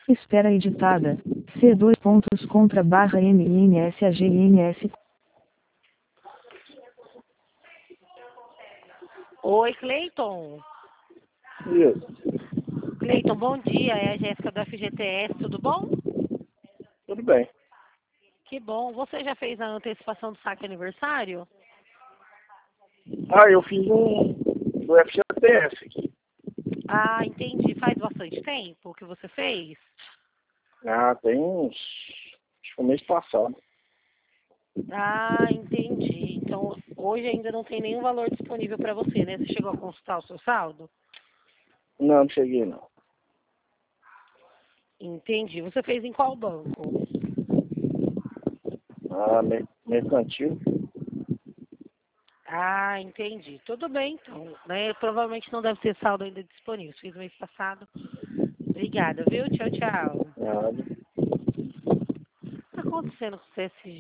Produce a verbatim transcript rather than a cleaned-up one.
Espera editada. C dois pontos contra barra N I N S A G I N S. Oi, Cleiton. Isso. Cleiton, bom dia. É a Jéssica do F G T S, tudo bom? Tudo bem. Que bom. Você já fez a antecipação do saque aniversário? Ah, eu fiz um do F G T S aqui. Ah, entendi. Faz bastante tempo que você fez? Ah, tem uns... Acho que o mês passado. Ah, entendi. Então, hoje ainda não tem nenhum valor disponível para você, né? Você chegou a consultar o seu saldo? Não, não cheguei não. Entendi. Você fez em qual banco? Ah, mer- mercantil. Ah, entendi. Tudo bem, então. Né? Provavelmente não deve ter saldo ainda disponível. Fiz mês passado. Obrigada, viu? Tchau, tchau. Nada. O que está acontecendo com o C S G?